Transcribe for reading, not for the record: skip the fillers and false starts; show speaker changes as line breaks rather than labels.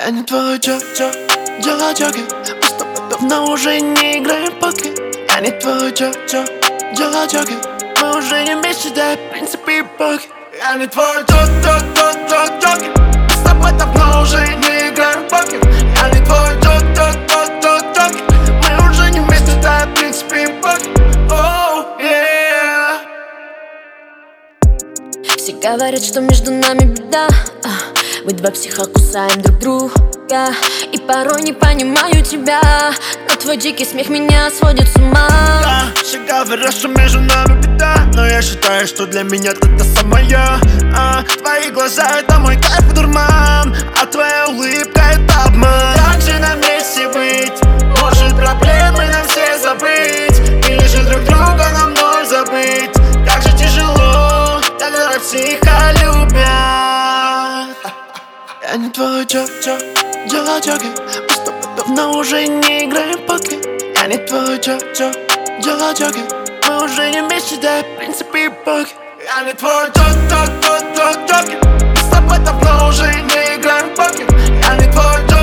Я не твой дела джоги. Мы с тобой давно уже не играем в покер. Я не твой дела джоги. Мы уже не вместе, да и в принципе покер. Я не твой джоги. Мы с тобой давно уже не играем в покер. Я не твой джоги. Мы уже не вместе, да и в принципе покер. Oh, yeah.
Все говорят, что между нами беда. Мы два психа кусаем друг друга. И порой не понимаю тебя, но твой дикий смех меня сводит с ума.
Все говорят, что между нами беда, но я считаю, что для меня ты та самая. Твои глаза — это мой кайф и дурман, а твоя улыбка — это обман. Как же нам вместе быть? Может, проблемы нам все забыть? Или же друг друга нам вновь забыть? Как же тяжело, когда психа любят. Я не твой дела джоги. Мы с тобой давно уже не играем в покер. Я не твой дела джоги. Мы уже не вместе, да и в принципе покер. Я не твой джоги. Мы с тобой давно уже не играем в покер. Я не твой